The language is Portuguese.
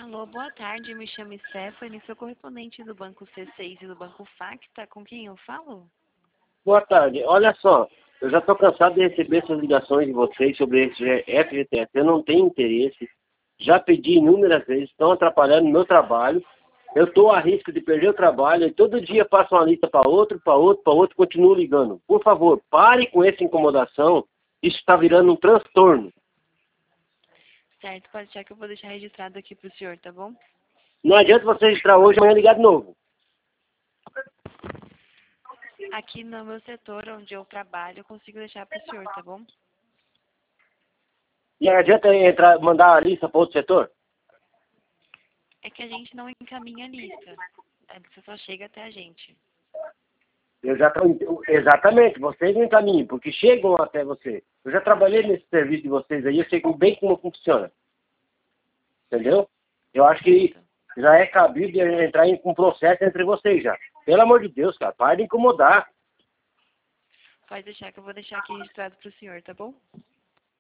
Alô, boa tarde, me chamo Stephanie, sou correspondente do Banco C6 e do Banco Facta, com quem eu falo? Boa tarde. Olha só, eu já estou cansado de receber essas ligações de vocês sobre esse FGTS. Eu não tenho interesse. Já pedi inúmeras vezes, estão atrapalhando o meu trabalho. Eu estou a risco de perder o trabalho e todo dia passo uma lista para outro, continuo ligando. Por favor, pare com essa incomodação. Isso está virando um transtorno. Certo, pode deixar que eu vou deixar registrado aqui para o senhor, tá bom? Não adianta você registrar hoje, amanhã ligar de novo. Aqui no meu setor onde eu trabalho, eu consigo deixar para o senhor, tá bom? E não adianta mandar a lista para outro setor? É que a gente não encaminha a lista, a lista só chega até a gente. Exatamente, vocês não encaminham, porque chegam até você. Eu já trabalhei nesse serviço de vocês aí, eu sei bem como funciona. Entendeu? Eu acho que já é cabível de entrar em um processo entre vocês já. Pelo amor de Deus, cara, para de incomodar. Pode deixar que eu vou deixar aqui registrado para o senhor, tá bom?